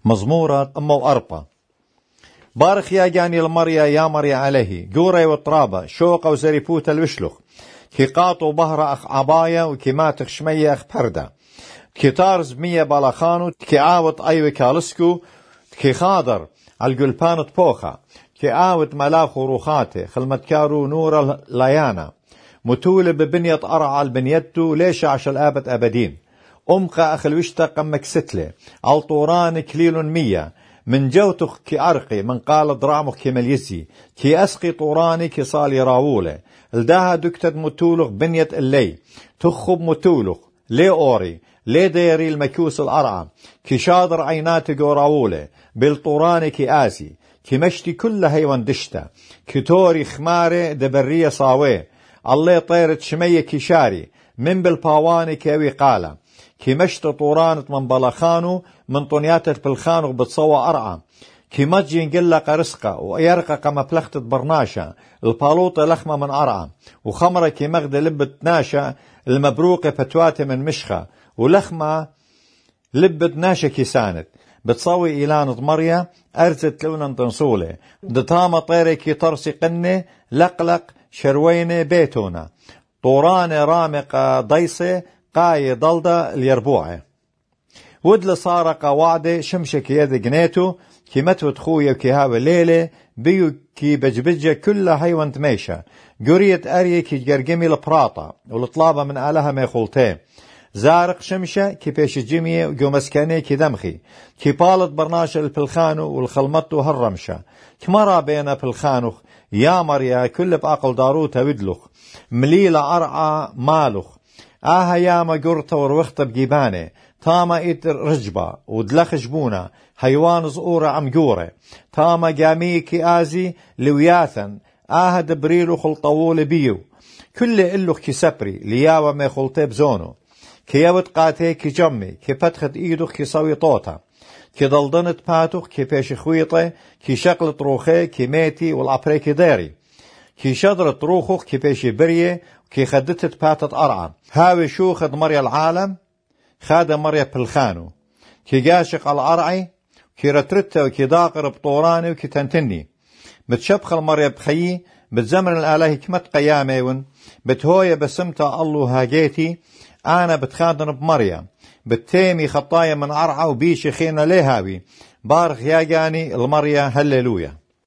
مزمورة أمو أربا. بارخ يا جاني المريا يا مريا عليه جوري وطرابة شوقة وزريفوت الوشلخ كي قاطو بهرة أخ عباية وكي ماتخ شمية أخ بردة كي تارز مية بالاخانو كي عاوت أيوة كالسكو كي خادر القلبان بوخا كي عاوت ملاخ روخاته خلمتكارو نور ليانا متولة ببنية أرعى البنيتو ليش عشان الآبت أبدين أمقى أخ الوشتا قمك ستلة الطوران كليل 100 من جوتخ كي أرقي من قال درامخ كي مليسي كي أسقي طوراني كي صالي راولة الداها دكتت متولخ بنية اللي تخب متولخ لي أوري لي ديري المكوس الأرعى كي شادر عيناتي راولة بالطوراني كي آسي كي مشتي كل هيوان دشتا كي توري خماري دبرية صاوي الله طيرت شمية كي شاري من بالباواني كي قالة كي مشت طورانت من بلخانو من طنياتت بالخانو بتصوى أرعى كي مجي نقلق رزقه ويرقى كما بلختت برناشا البالوطة لخمة من أرعى وخمرة كي مغد لبت ناشا المبروقة فتواتي من مشخة ولخمة لبت ناشا كي سانت بتصوي إيلان ضمريا أرزت لونا تنصولة دطامة طيري كي طرسي قنة لقلق شروينة بيتونا طوران رامق ضيصة قاي ضلدة اليربوعة ودل صارق وعدة شمشك يد جنيتو كي متوت خويا كي هاو الليلة بيو كي بجبجة كلها هيوان تميشة قرية أريه كي جرجمي البراطة والطلابة من آلها ميخولتين زارق شمشة كي بيش جيمية وجو مسكاني كي دمخي كي بالط برناش البلخانو والخلمتو هالرمشة كمرا بينا بلخانوخ يا مريا كل بأقل داروتا ودلخ مليلة أرعى مالخ ياما قرطة وروخطة بجيبانة تاما إيت رجبة ودلخ جبونة هيوان زقورة عمجورة تاما جاميكي آزي لوياثا دبريلو خلطوول بيو كل إلوخ كي سبري لياوة ما خلطي بزونو كي يوت قاتي كي جمي كي فتخت إيدوخ كي صوي طوطة كي ضلدنت باتوخ كي بيش خويطة كي شقلت روخي كي ميتي والعبري كي داري كي شدرت روخوخ كي بيش بريه كي خدتت باتت أرعى هاوي شو خد مريا العالم خاد مريا بالخانو كي قاشق على الأرعي كي رترته وكي داقر بطوراني وكي تنتني بتشبخ المريا بخيي بتزمن الآله كمت قياميون بتهوية بسمتا الله هاجيتي أنا بتخادن بمريا بتيمي خطايا من أرعى وبيشي خينا ليهاوي بارخ يا جاني المريا هللويا.